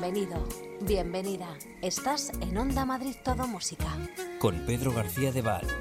Bienvenido, bienvenida. Estás en Onda Madrid Todo Música. Con Pedro García de Val.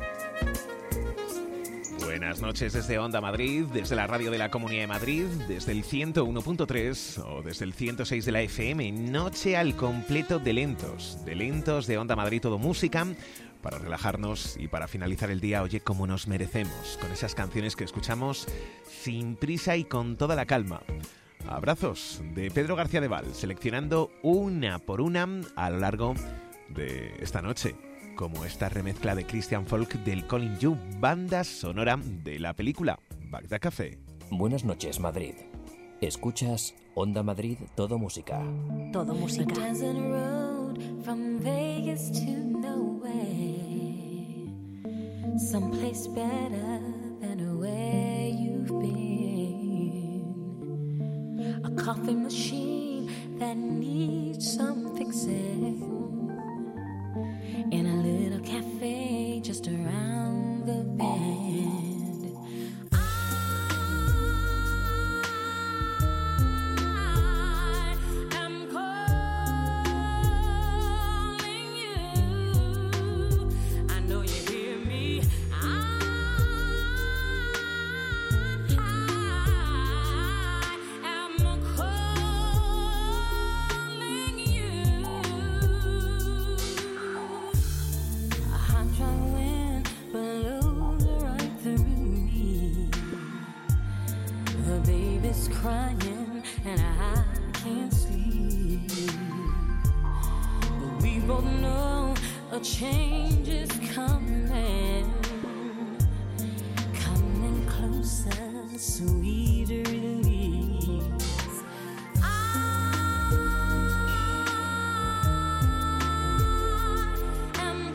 Buenas noches desde Onda Madrid, desde la radio de la Comunidad de Madrid, desde el 101.3 o desde el 106 de la FM. Noche al completo de lentos de Onda Madrid Todo Música, para relajarnos y para finalizar el día, oye, como nos merecemos, con esas canciones que escuchamos sin prisa y con toda la calma. Abrazos de Pedro García de Val, seleccionando una por una a lo largo de esta noche, como esta remezcla de Christian Folk del Calling You, banda sonora de la película Bagdad Café. Buenas noches, Madrid. Escuchas Onda Madrid Todo Música. Todo música. Someplace better than where you've been. A coffee machine that needs some fixing. In a little cafe just around the bend. I am calling you. I know you hear me. I am calling you. A hot dry wind blows right through me. The baby's crying and I can't sleep. But we both know a change is coming. Coming closer, sweeter release. I am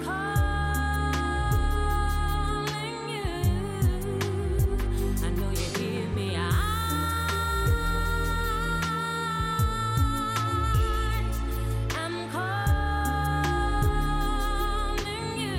calling you. I know you hear me. I am calling you.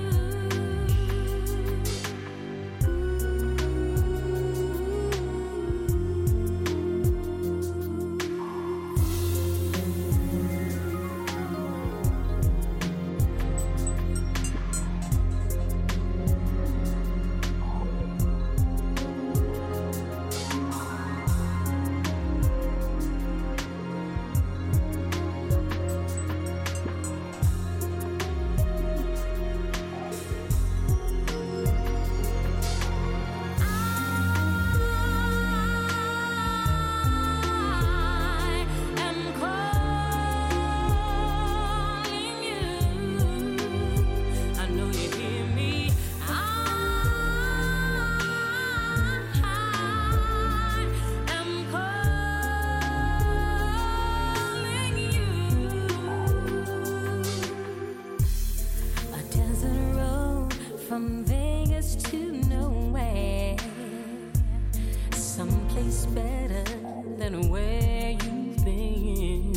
A desert road from Vegas to nowhere. Someplace better than where you've been.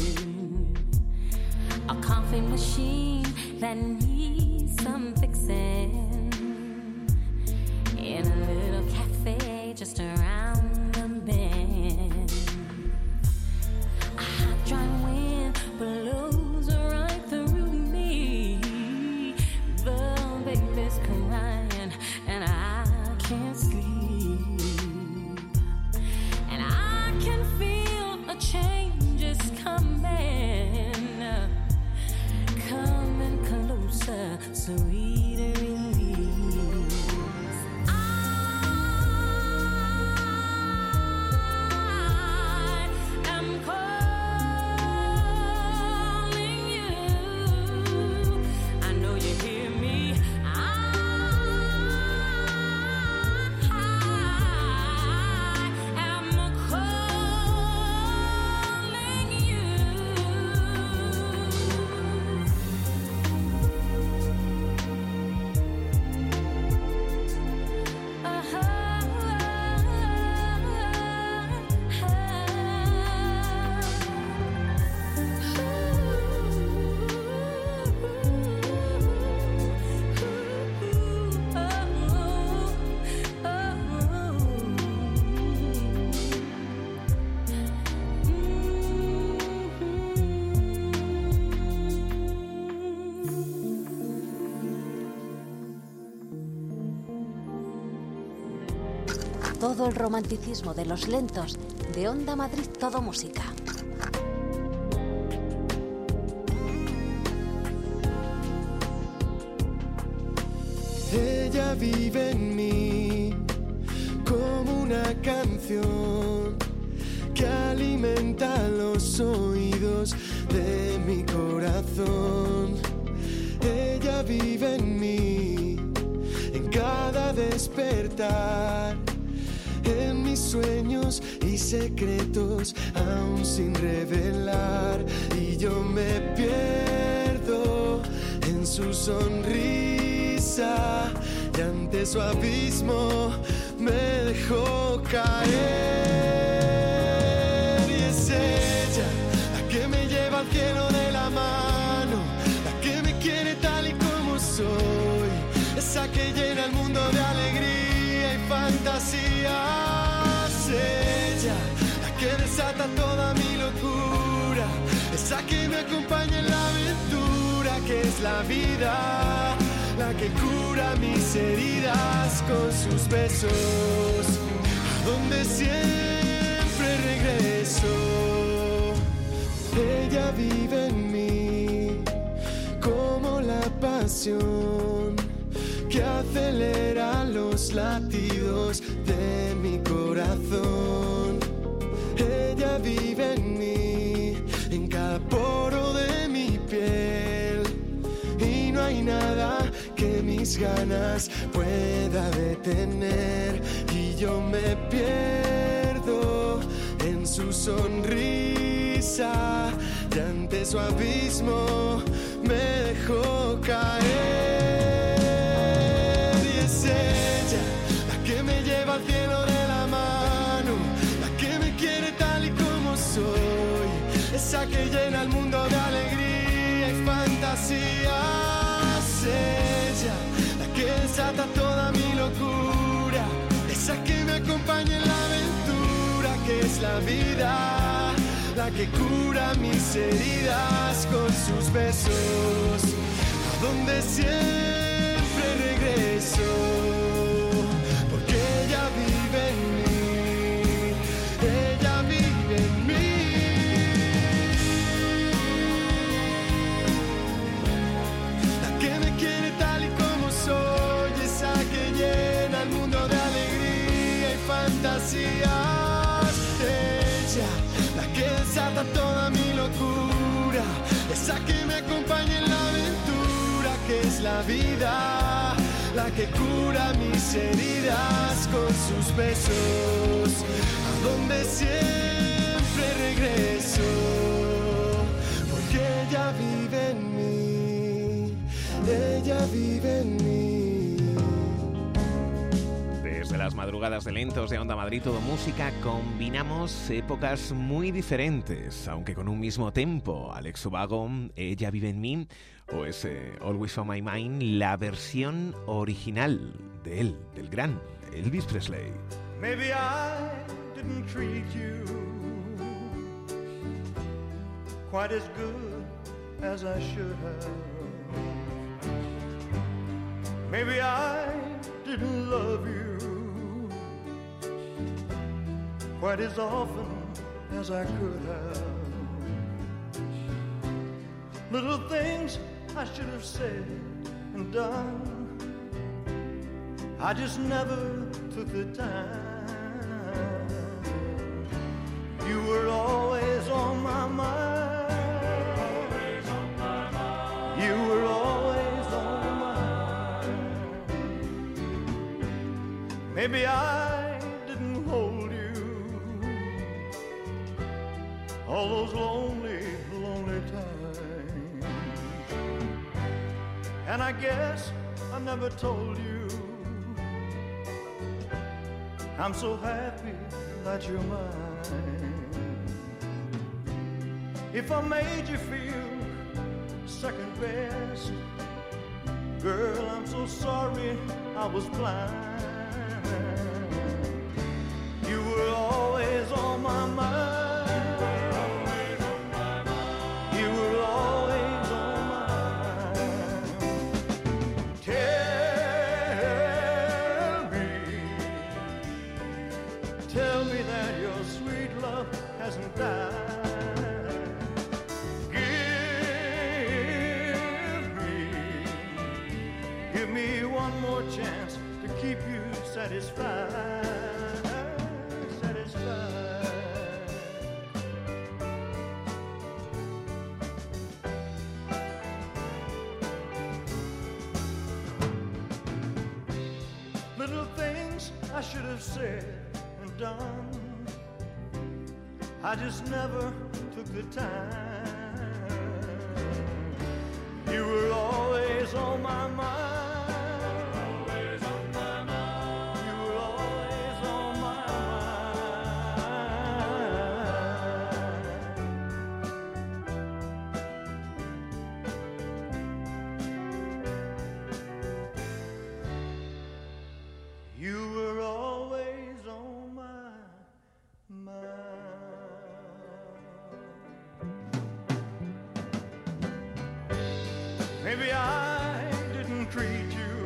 A coffee machine that needs some fixing. In a little cafe just around the bend. A hot dry wind blows right through me. The baby's crying and I can't sleep. And I can feel a change is coming. Coming closer, sweeter release. I todo el romanticismo de los lentos de Onda Madrid Todo Música. Ella vive en mí como una canción que alimenta los oídos de mi corazón. Ella vive en mí, en cada despertar, en mis sueños y secretos aún sin revelar. Y yo me pierdo en su sonrisa y ante su abismo me dejó caer. Y es ella la que me lleva al cielo de la mano, la que me quiere tal y como soy, esa que llena el mundo de alegría y fantasías. Ella la que desata toda mi locura, esa que me acompaña en la aventura que es la vida, la que cura mis heridas con sus besos, a donde siempre regreso. Ella vive en mí como la pasión que acelera los latidos de mi corazón. Ella vive en mí, en cada poro de mi piel, y no hay nada que mis ganas pueda detener. Y yo me pierdo en su sonrisa y ante su abismo me dejó caer. Y es ella la que me lleva al cielo de la mano, la que me quiere tal y como soy, esa que llena el mundo de alegría y fantasías. Ella la que desata toda mi locura, esa que me acompaña en la aventura que es la vida, la que cura mis heridas con sus besos, a donde siempre regreso, porque ella vive en mí, ella vive en mí. La que me quiere tal y como soy, esa que llena el mundo de alegría y fantasías. Ella la que desata toda mi locura, esa que me acompaña en la aventura que es la vida, la que cura mis heridas con sus besos, a donde siempre regreso, porque ella vive en mí, ella vive en mí. Desde las madrugadas de lentos de Onda Madrid Todo Música combinamos épocas muy diferentes, aunque con un mismo tempo. Alex Ubago, Ella vive en mí, o ese Always on My Mind, la versión original de él, del gran Elvis Presley. Maybe I didn't treat you quite as good as I should have. Maybe I didn't love you quite as often as I could have. Little things I should have said and done, I just never took the time. You were always on my mind. You were always on my mind. Maybe I didn't hold you all those lonely, lonely times. And I guess I never told you I'm so happy that you're mine. If I made you feel second best, girl, I'm so sorry I was blind. You were always on my mind. You were always on my mind. Tell me one more chance to keep you satisfied. Little things I should have said and done, I just never took the time. You were always on my mind. Always on my mind. You were always on my mind. You were always on my mind. Maybe I didn't treat you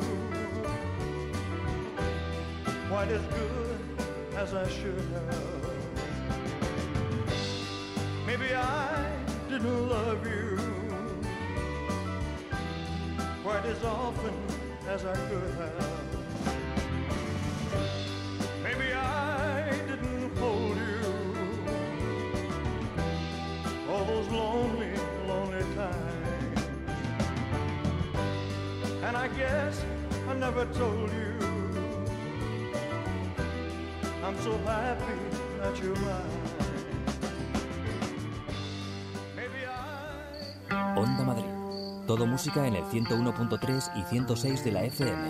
quite as good as I should have. Maybe I didn't love you quite as often as I could have. Maybe I didn't hold you all those lonely, lonely times. And I guess I never told you I'm so happy that you're mine. Maybe I... Onda Madrid. Todo música en el 101.3 y 106 de la FM.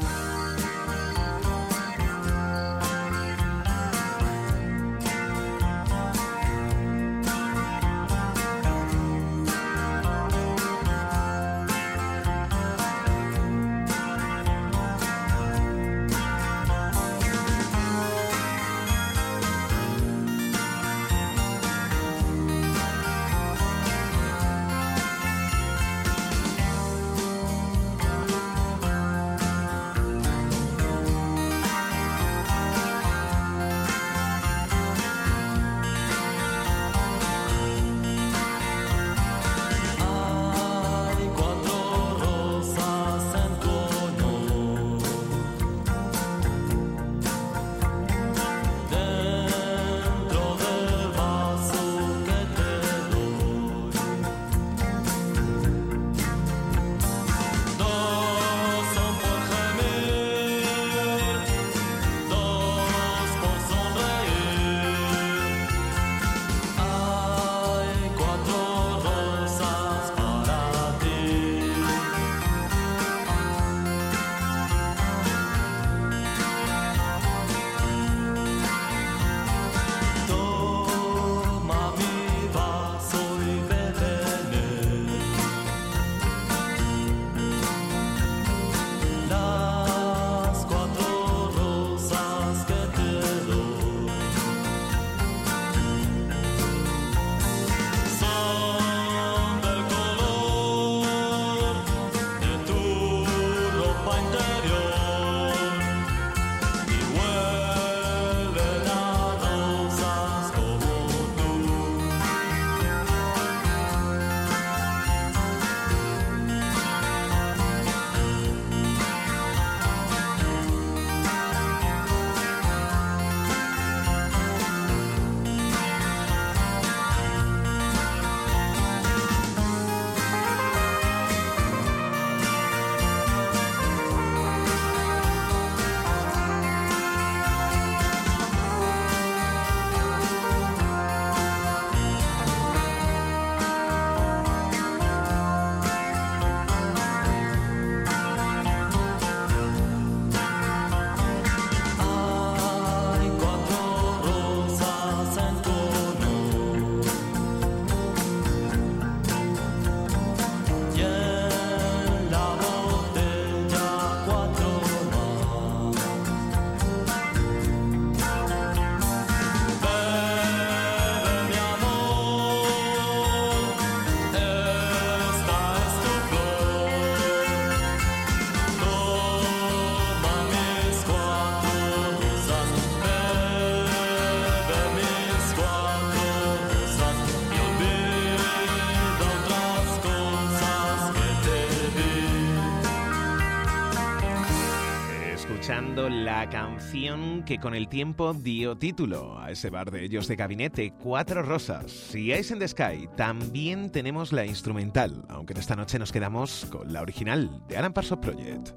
escuchando la canción que con el tiempo dio título a ese bar de ellos de gabinete, Cuatro Rosas. Y Eyes in the Sky también tenemos la instrumental, aunque esta noche nos quedamos con la original de Alan Parsons Project.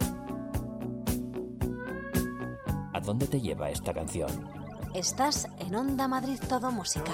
¿A dónde te lleva esta canción? Estás en Onda Madrid Todo Música.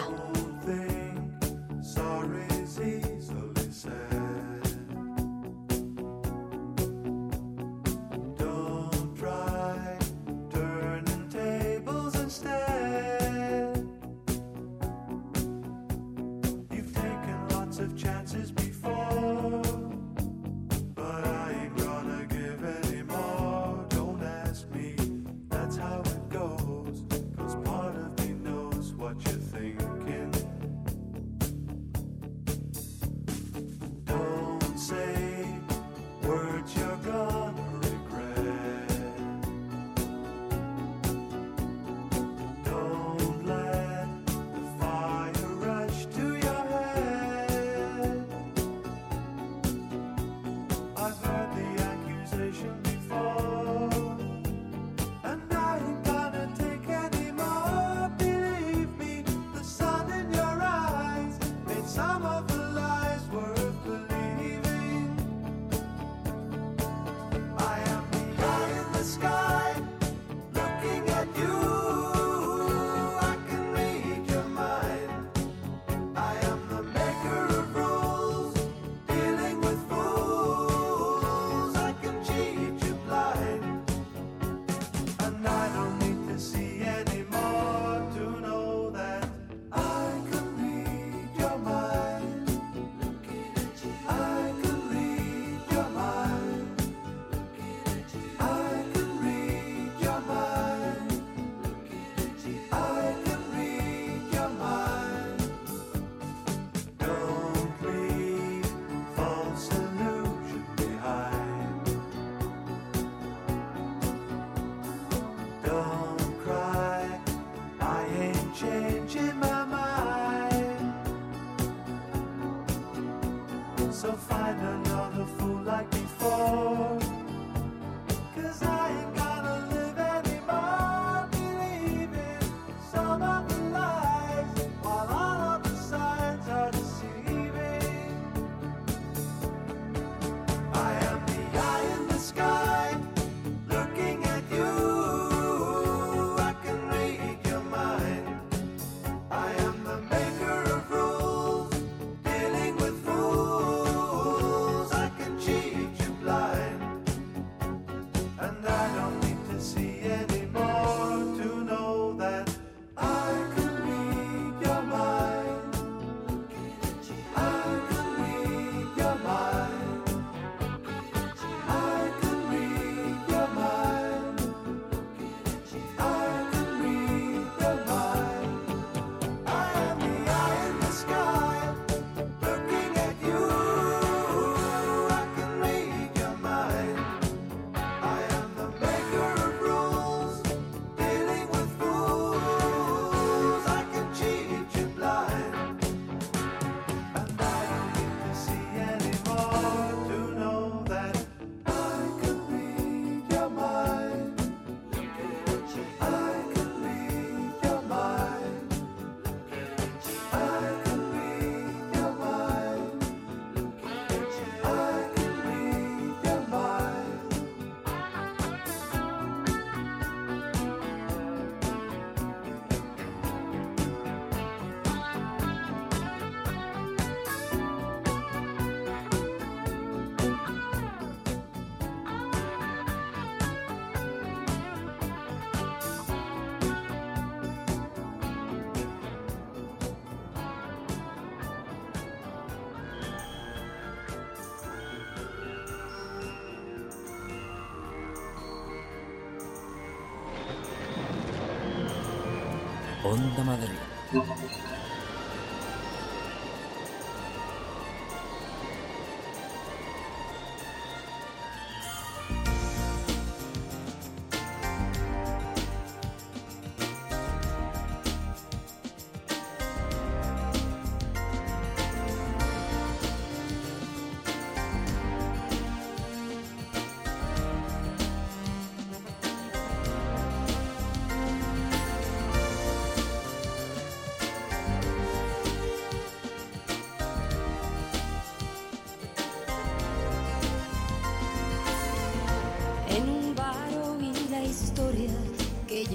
Onda Madrid.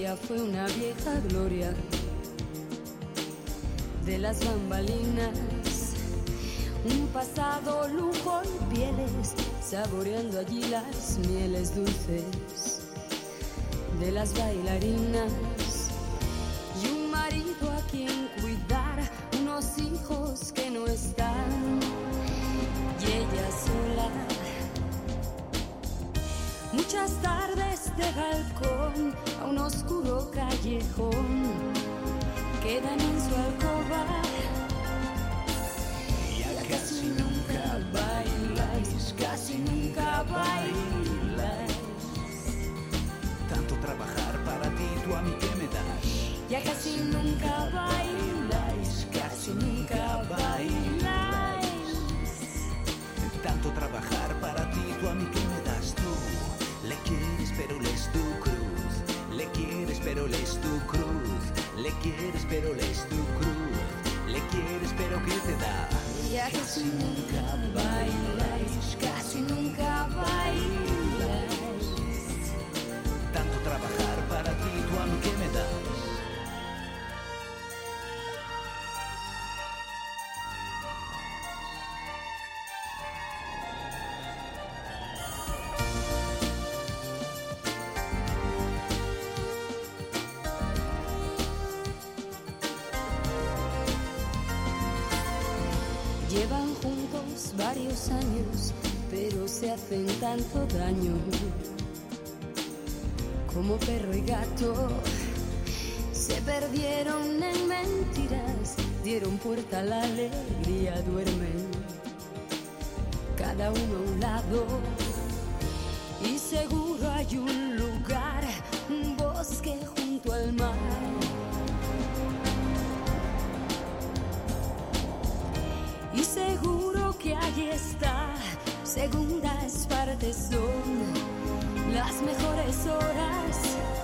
ella fue una vieja gloria de las bambalinas, un pasado lujo y pieles, saboreando allí las mieles dulces de las bailarinas, y un marido a quien cuidar, unos hijos que no están, y ella sola. Muchas tardes de balcón a un oscuro callejón quedan en su alcoba. Ya casi nunca bailáis, casi nunca bailáis. Tanto trabajar para ti, tú a mí que me das. Ya casi nunca bailáis, casi nunca bailáis. Tanto trabajar para ti, tú a mí que me das. Tú le quieres pero lees tu cruz. Le quieres pero lees tu cruz. Le quieres pero lees tu cruz. Le quieres pero ¿qué te da? Ya casi nunca bailáis, casi nunca bailáis. Tanto trabajar para ti, tú a mí que me das. Llevan juntos varios años, pero se hacen tanto daño. Como perro y gato, se perdieron en mentiras, dieron puerta a la alegría, duermen cada uno a un lado. Y seguro hay un lugar, un bosque junto al mar. Y seguro que allí está, segundas partes son las mejores horas.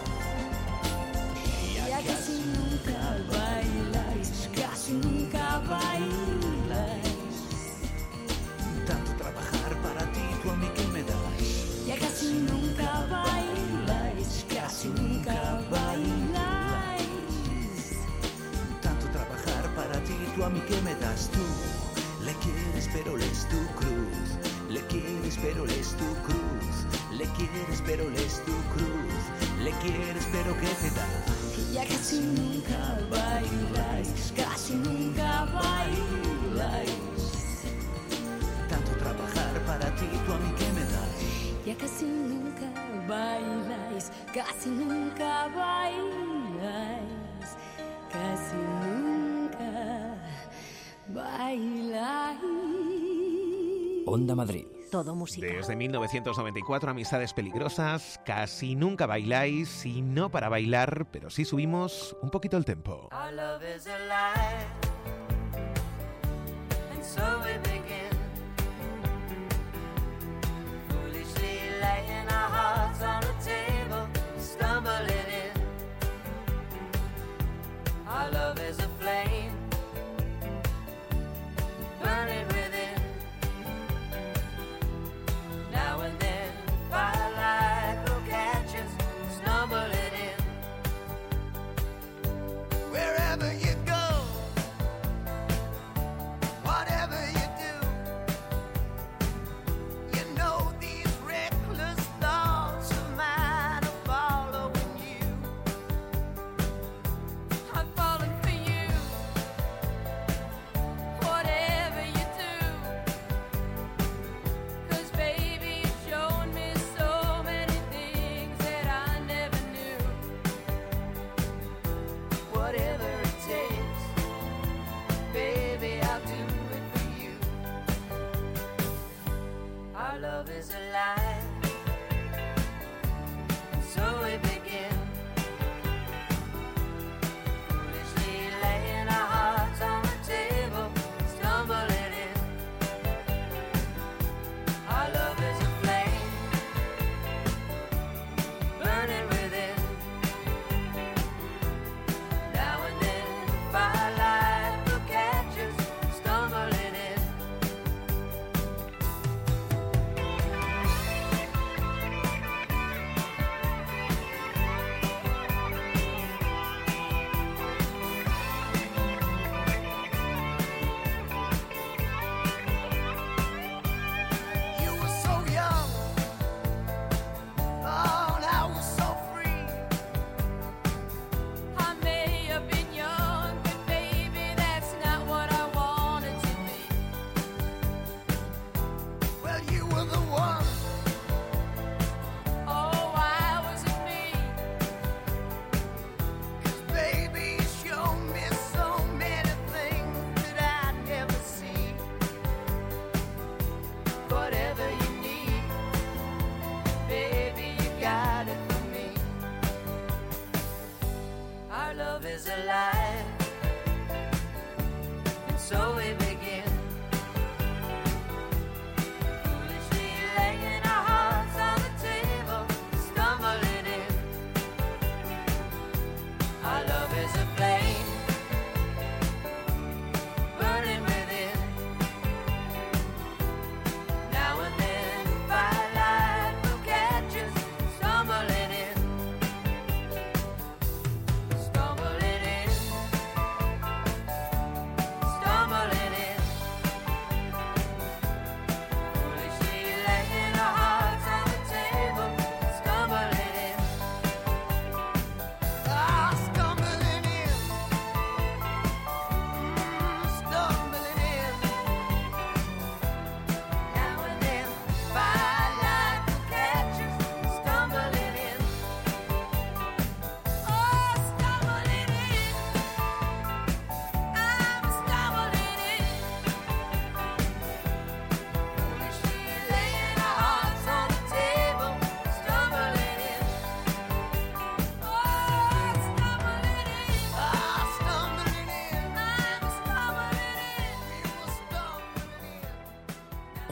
Ya casi nunca bailáis, casi nunca bailáis. Tanto trabajar para ti, tú a mí que me das. Ya casi nunca bailáis, casi nunca bailáis. Tanto trabajar para ti, tú a mí que me das. Tú le quieres pero lees tu cruz. Le quieres pero lees tu cruz. Le quieres pero lees tu cruz. Le quieres pero ¿qué te da? Ya casi nunca bailáis, casi nunca bailáis. Tanto trabajar para ti, tú a mí que me das. Ya casi nunca bailáis, casi nunca bailáis, casi nunca bailáis. Onda Madrid. Todo música. Desde 1994, Amistades Peligrosas, Casi Nunca Bailáis, y no para bailar, pero sí subimos un poquito el tempo. Our love is alive, and so we begin, foolishly laying our hearts on the table, stumbling in. Our love is a flame, burning within. Now and then, firelight will catch us, stumbling in. Wherever you go, whatever you do, you know these reckless thoughts of mine are following you. I'm falling for you, whatever you do, 'cause baby you've shown me so many things that I never knew. Whatever it takes, baby, I'll do it for you. Our love is alive, and so we begin, foolishly laying our hearts on the table, stumbling in. Our love is a flame, burning within. Now and then, firelight will catch us, stumbling in.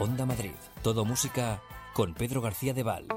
Onda Madrid, todo música con Pedro García de Val.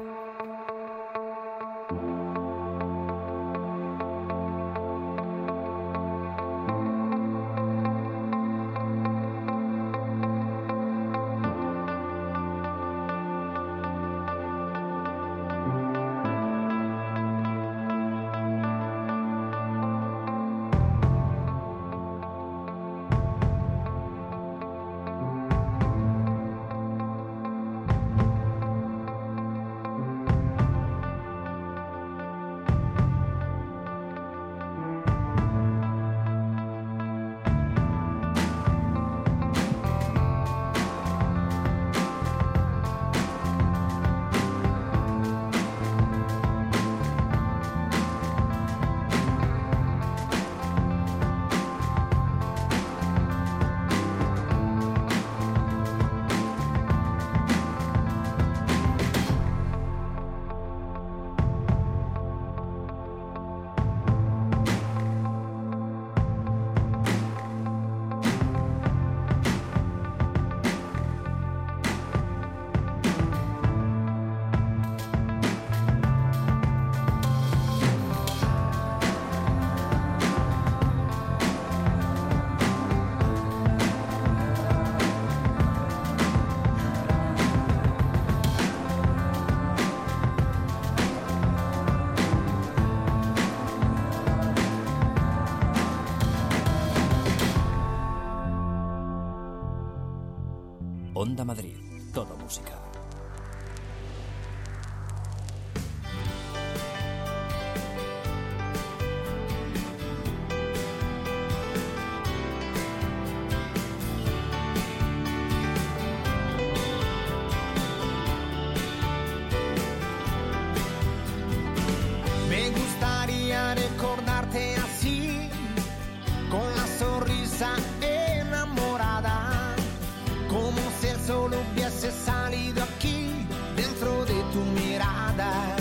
Onda Madrid, todo música. Me gustaría recordarte así, con la sonrisa enamorada, como si el sol hubiese salido aquí, dentro de tu mirada.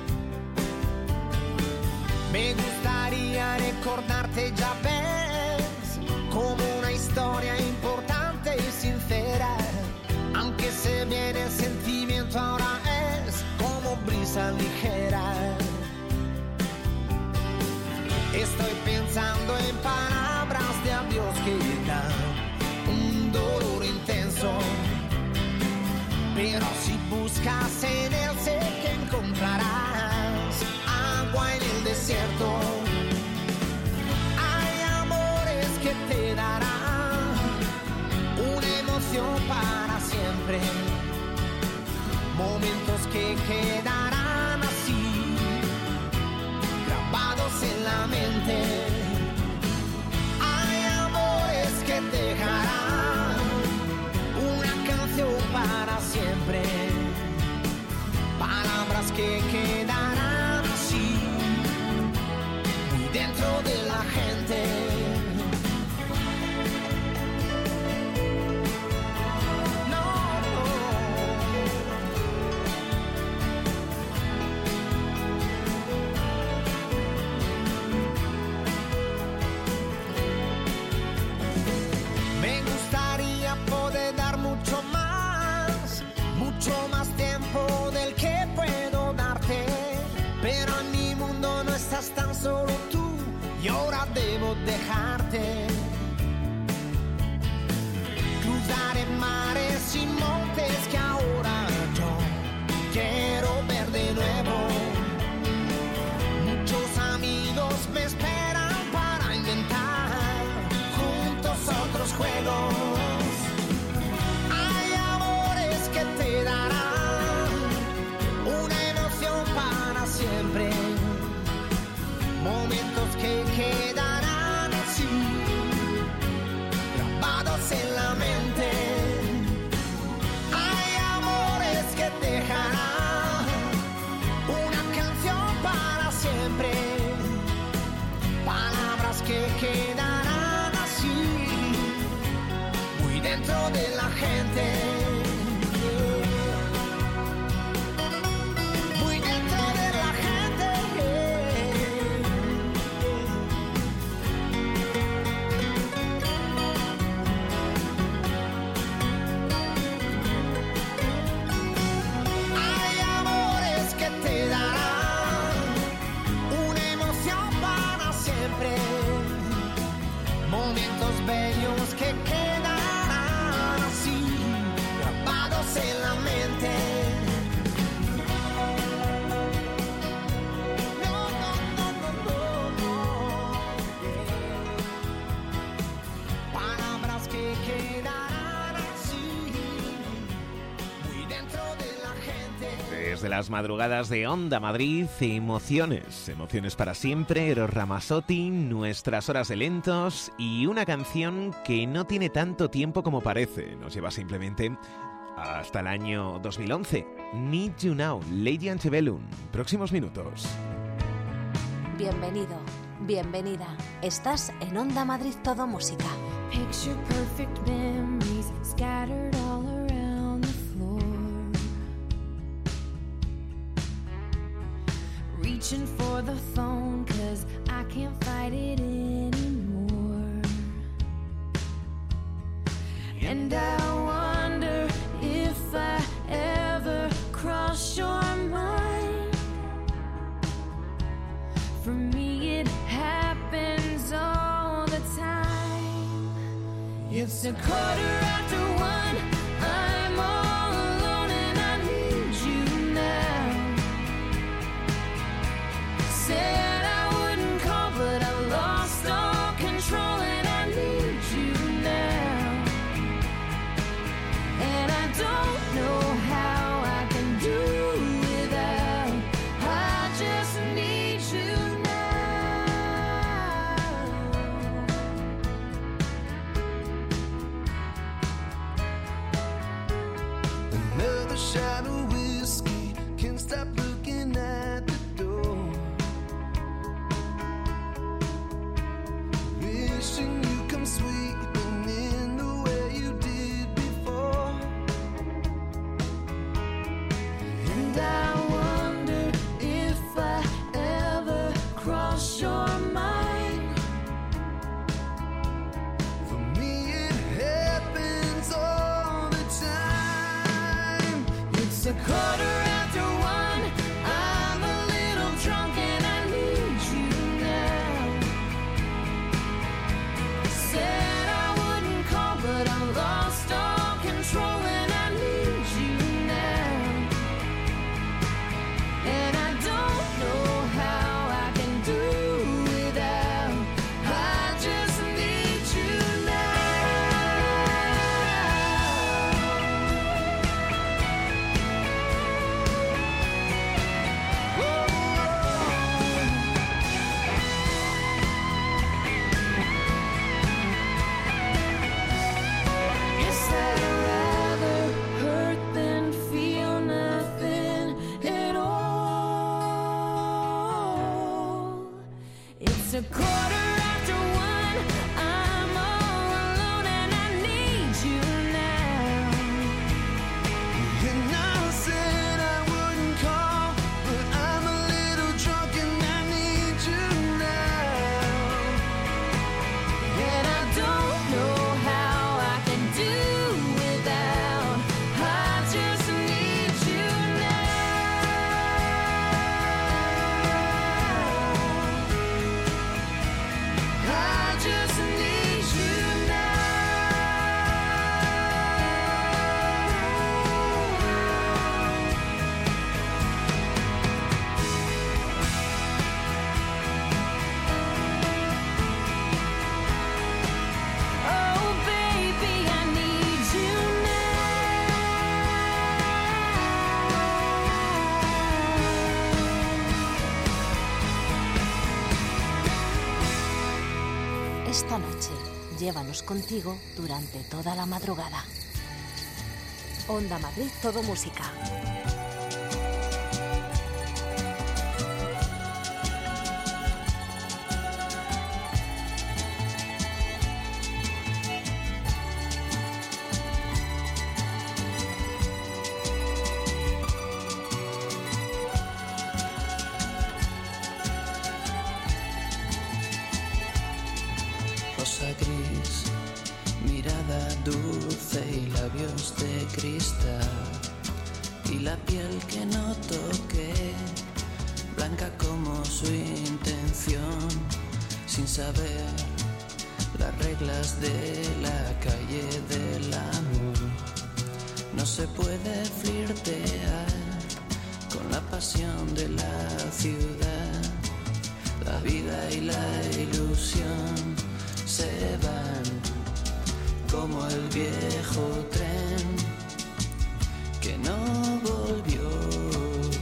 Me gustaría recordarte, ya ves, como una historia importante y sincera, aunque se viene el sentimiento ahora es como brisa ligera. Estoy pensando en palabras de adiós que dan un dolor intenso, pero si buscas en él sé que encontrarás agua en el desierto. Hay amores que te darán una emoción para siempre, momentos que quedarán así, grabados en la mente. Hay amores que te dejarán una canción para siempre, palabras que quedarán así, muy dentro de la gente. Mucho más tiempo del que puedo darte, pero en mi mundo no estás tan solo tú y ahora debo dejarte. Cruzaré mares y montes que ahora yo quiero ver de nuevo. Muchos amigos me esperan para inventar juntos otros juegos. Te darán una emoción para siempre, momentos que quedarán así, grabados en la mente. de las madrugadas de Onda Madrid, emociones para siempre, Eros Ramazzotti, Nuestras horas de lentos y una canción que no tiene tanto tiempo como parece, nos lleva simplemente hasta el año 2011. Need You Now, Lady Antebellum, próximos minutos. Bienvenido, bienvenida. Estás en Onda Madrid Todo Música. Picture perfect memories scattered all around the floor. Reaching for the phone 'cause I can't fight it anymore. And I wonder if I ever cross your mind. For me it happens all the time. It's 1:15, I'm all alone and I need you now. Said I wouldn't call but I lost all control and I need you now. And I don't know how I can do without, I just need you now. Another shot of whiskey, can't stop looking at the door. Wishing you come sweeping in the way you did before. And I wonder if I ever cross your mind. For me it happens all the time. It's 1:15, I'm a little drunk and I need you now. Said I wouldn't call but I lost all control and I need you now. And I don't know how I can do without, I just need you now. Guess I'd rather hurt than feel nothing at all. It's 1:15, I'm all alone and I need you now. And I said I wouldn't call, but I'm a little drunk and I need you now. And I don't know how I can do without, I just need you now. I just need you now. Oh baby, I need you now. Esta noche, llévanos contigo durante toda la madrugada. Onda Madrid Todo Música. Rosa gris, mirada dulce y labios de cristal, y la piel que no toqué, blanca como su intención, sin saber las reglas de la calle del amor. No se puede flirtear con la pasión de la ciudad, la vida y la ilusión se van como el viejo tren que no volvió.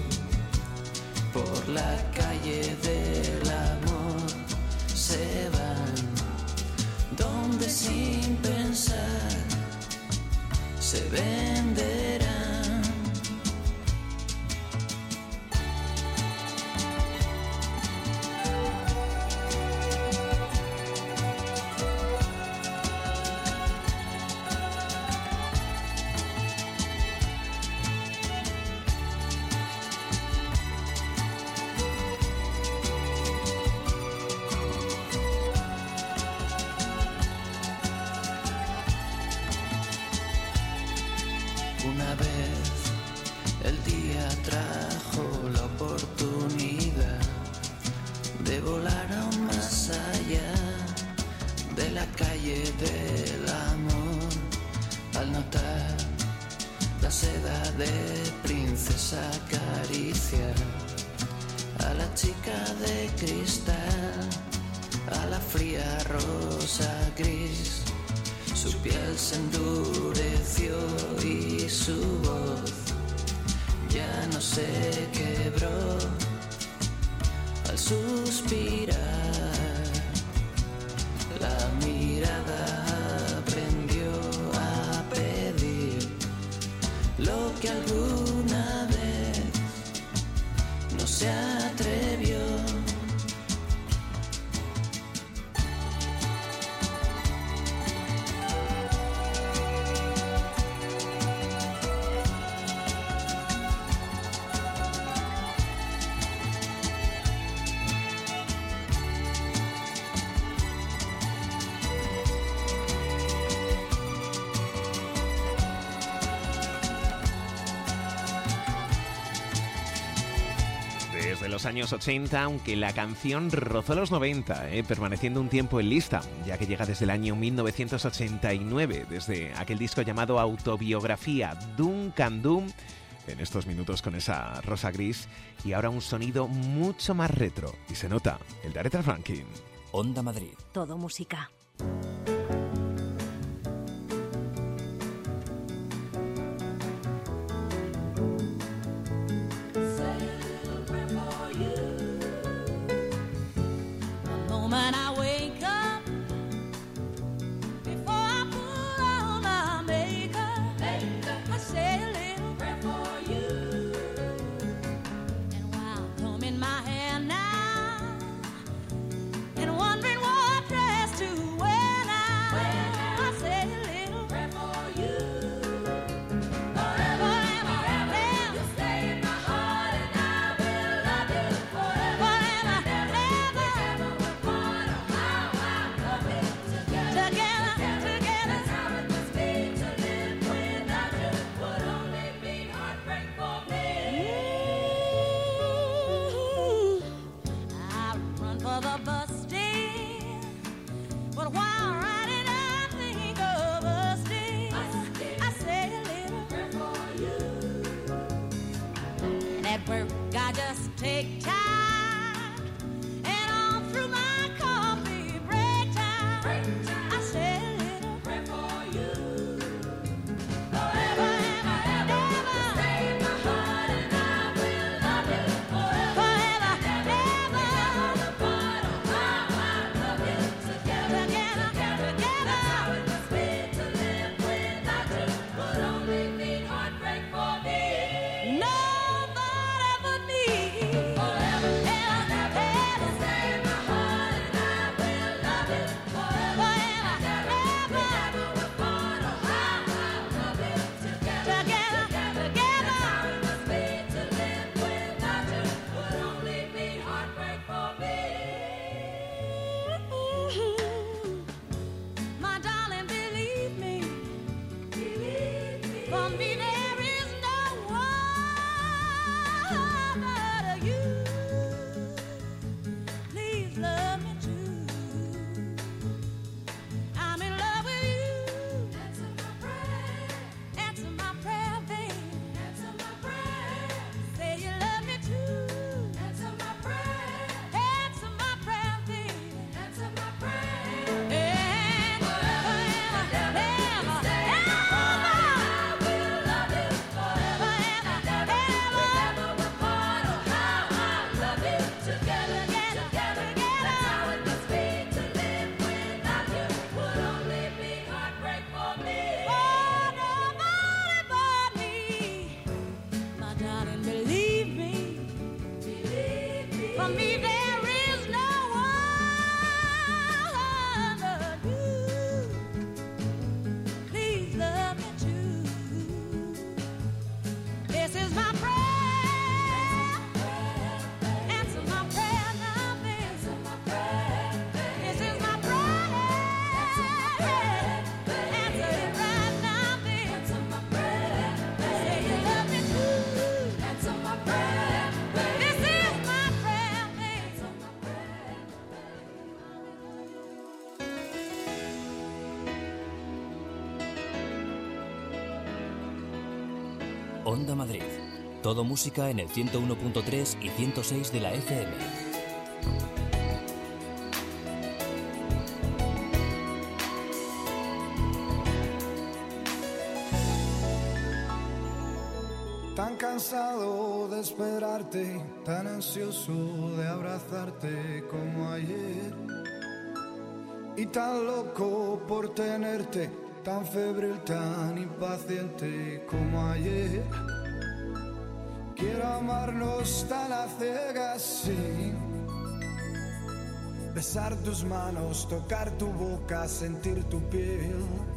trajo la oportunidad de volar aún más allá de la calle del amor, al notar la seda de princesa acariciar a la chica de cristal, a la fría rosa gris. Su piel se endureció y su voz ya no se quebró al suspirar. La mirada aprendió a pedir lo que alguna vez no se atrevió. Desde los años 80, aunque la canción rozó los 90, permaneciendo un tiempo en lista, ya que llega desde el año 1989, desde aquel disco llamado Autobiografía, Duncan Dum, en estos minutos con esa rosa gris, y ahora un sonido mucho más retro, y se nota, el de Aretha Franklin. Onda Madrid. Todo música. When I wake up, before I put on my makeup, I say a little prayer for you. And while combing my hair now, and wondering what dress to wear now, I say a little prayer for you. Forever, forever, you stay in my heart, and I will love you forever. I just take time, and all through my coffee break time, I say a little prayer for you. Forever and ever, stay in my heart, and I will love you forever and ever. Part of how I love you together. That's how it must be to live without you. Would only mean heartbreak for me. No. Onda Madrid. Todo música en el 101.3 y 106 de la FM. Tan cansado de esperarte, tan ansioso de abrazarte como ayer. Y tan loco por tenerte, tan febril, tan impaciente como ayer. Quiero amarnos tan a ciegas, sí. Besar tus manos, tocar tu boca, sentir tu piel.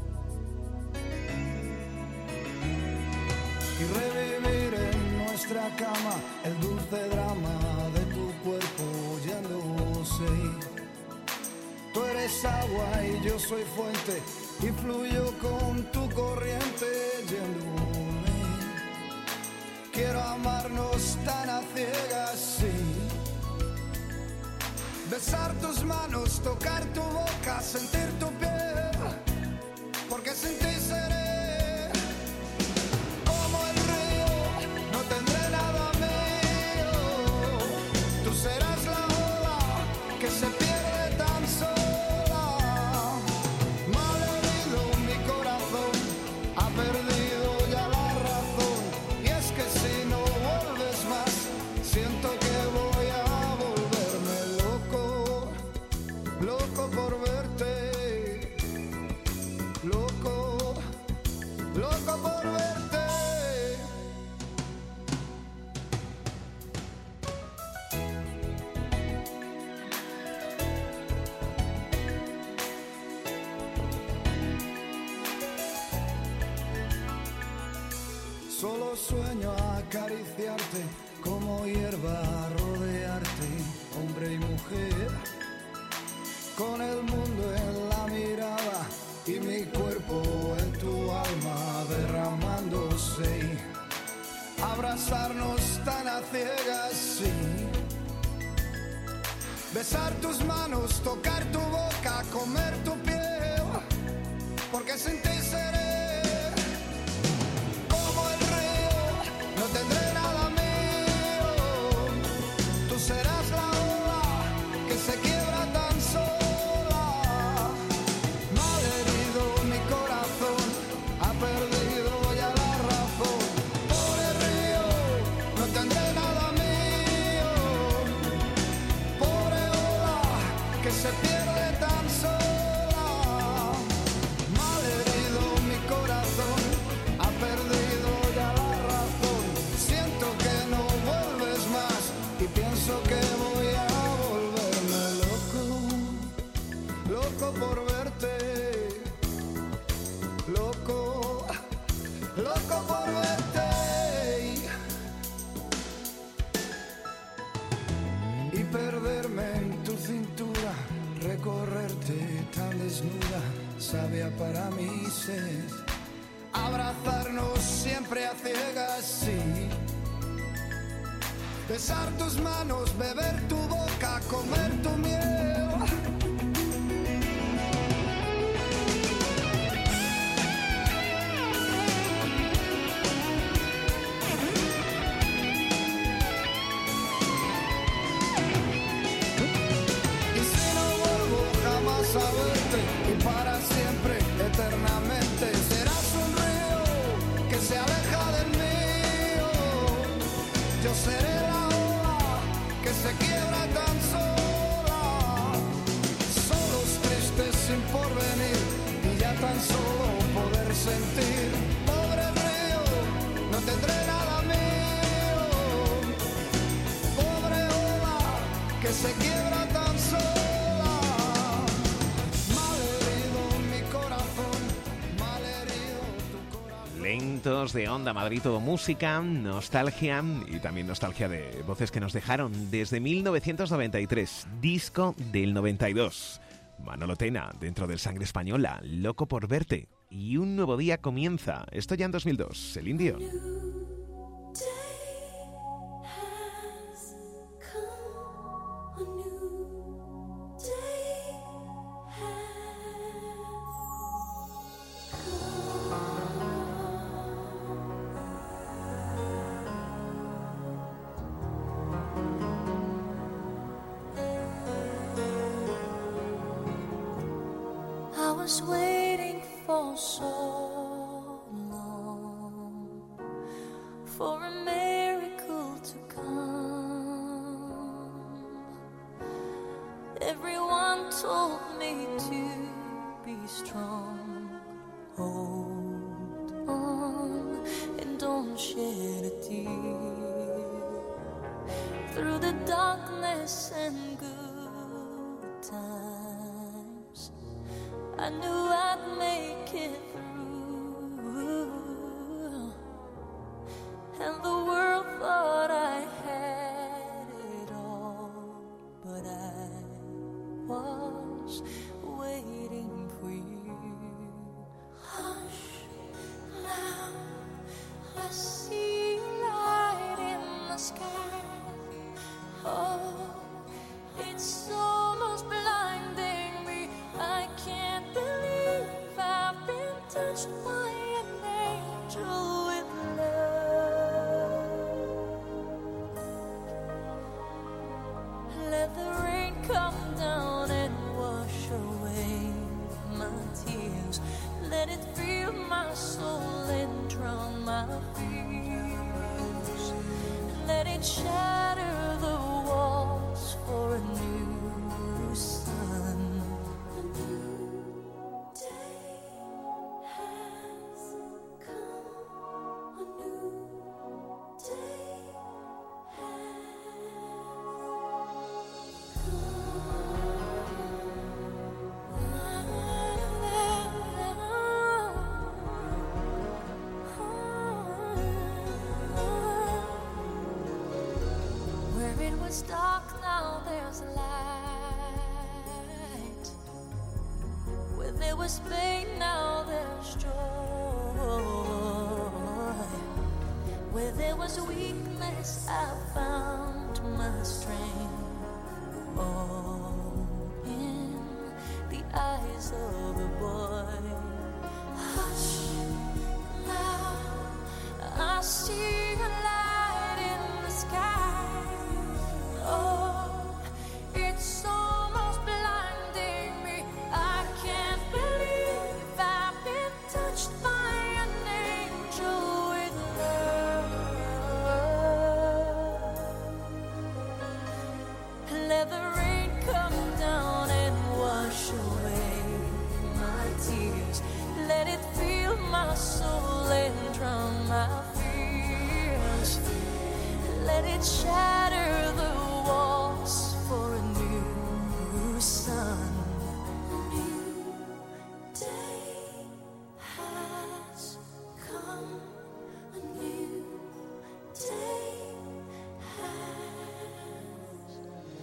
Y revivir en nuestra cama el dulce drama de tu cuerpo yéndose. Tú eres agua y yo soy fuente y fluyo con tu corriente yéndome. Quiero amarnos tan a ciegas, sí. Besar tus manos, tocar tu boca, sentir tu piel, porque sin ti seré como el río, no tendré nada mío. Tú serás la ola que se pierde tan sola. Malherido mi corazón, ha perdido ya la razón. Y es que si no vuelves más, siento que voy a volverme loco, loco por verte, loco, loco por verte. Solo sueño acariciarte, como hierba rodearte, hombre y mujer, con el mundo en la mirada y mi cuerpo en tu alma derramándose. Abrazarnos tan a ciegas, sí. Besar tus manos, tocar tu boca, comer tu piel, porque sin ti seré como el río, no tendré nada mío. Tú serás la ola que se quiebra tan sola. Malherido mi corazón, ha perdido ya la razón. Pobre río, no tendré nada mío. Pobre ola que se pierde tan sola. Malherido mi corazón, ha perdido ya la razón. Siento que no vuelves más y pienso que voy a volverme loco, loco por verte, loco, loco por verte. Y perderme en tu cintura, recorrerte tan desnuda, sabia para mi sed. Abrazarnos siempre a ciegas, sí. Besar tus manos, beber tu boca, comer tu miel. Y si no vuelvo jamás a verte, y para siempre, eternamente, serás un río que se aleja del mío. Yo seré la ola que se quiebra tan sola. Solos tristes sin porvenir y ya tan solo poder sentir. Pobre río, no tendré nada mío. Pobre ola que se quiebra tan sola. Malherido mi corazón, malherido tu corazón. Lentos de Onda Madrid, todo música, nostalgia y también nostalgia de voces que nos dejaron desde 1993, disco del 92. Manolo Tena, dentro del Sangre Española, Loco por verte. Y un nuevo día comienza, esto ya en 2002, el Indio. was waiting for so long for a miracle to come. Everyone told me to be strong. Hold on and don't shed a tear. Through the darkness and good times, I knew I'd make it through. And the world thought I had it all, but I was waiting for you. Hush, now I see light in the sky. Oh, it's almost blinding me. I can't believe I've been touched by an angel with love. Let the rain come down and wash away my tears. Let it fill my soul and drown my fears. Let it shatter the walls for a new sun. A new day has come. A new day Where it was dark, now there's light. Where there was pain, now there's joy. Where there was weakness, I found my strength. All in the eyes of a boy. Hush, now I see a light in the sky. Oh, it's almost blinding me. I can't believe I've been touched by an angel with love. Let the rain come down and wash away my tears. Let it fill my soul and drown my fears. Let it shatter the walls for a new sun. A new day has come. A new day has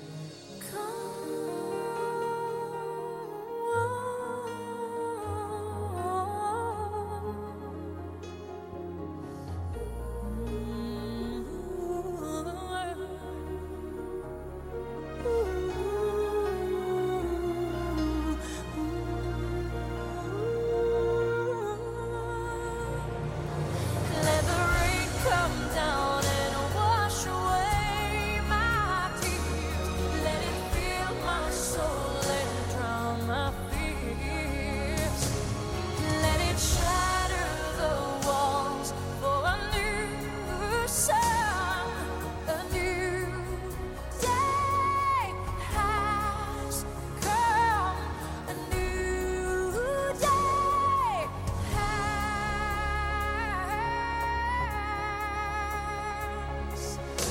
Let the rain come down and wash away my tears. Let it fill my soul and drown my fears. Let it shatter the walls for a new sun. A new day has come. A new day has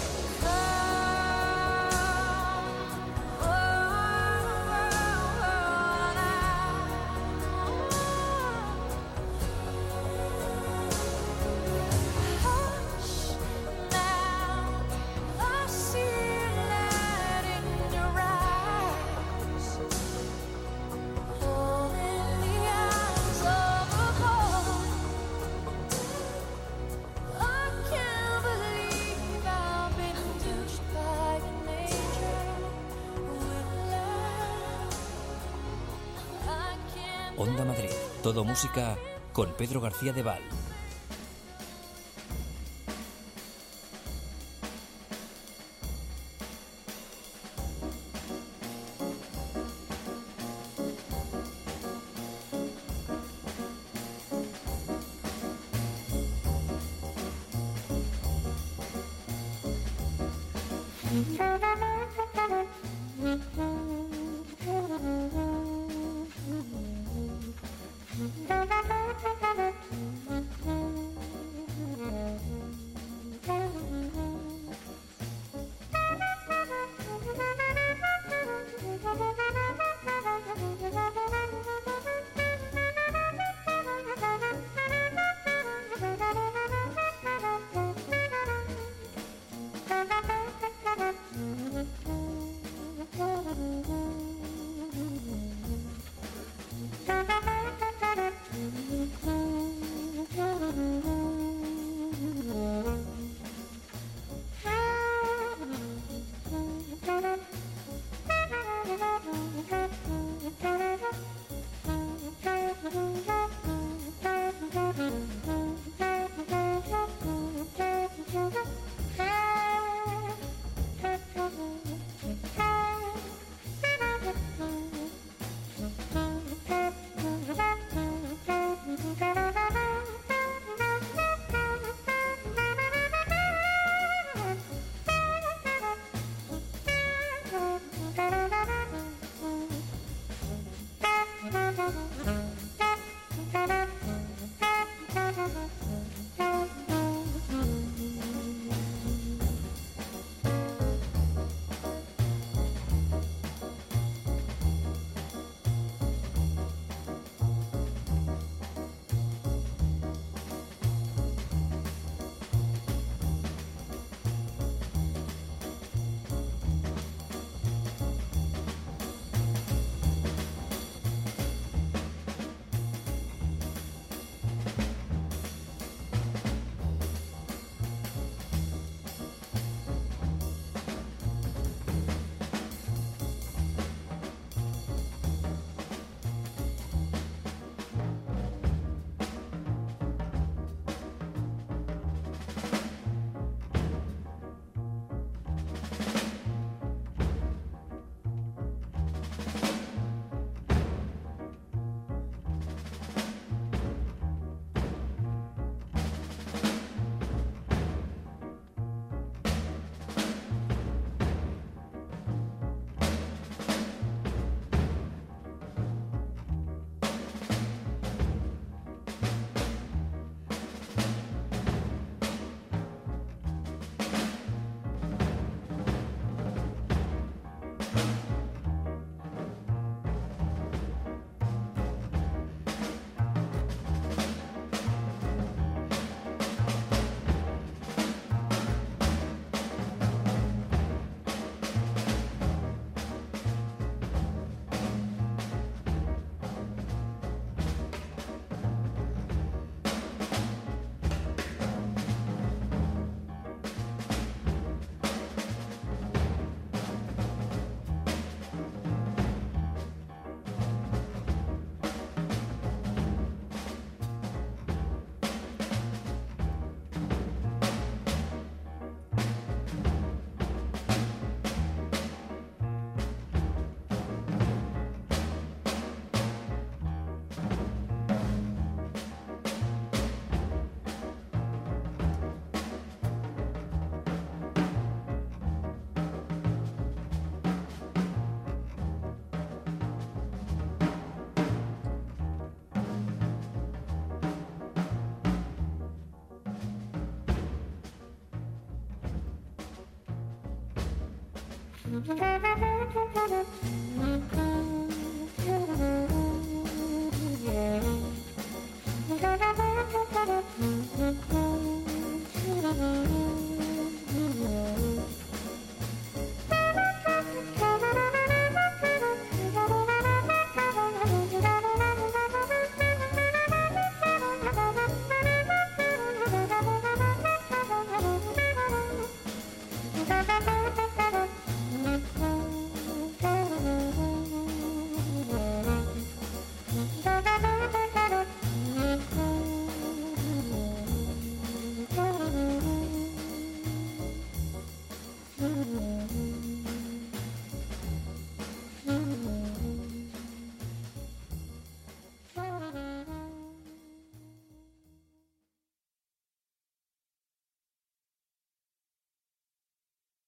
Hush, now I see light in your eyes. All in the eyes of a boy. I can't believe I've been touched by an angel with love. I can't Onda Madrid, todo música con Pedro García de Val.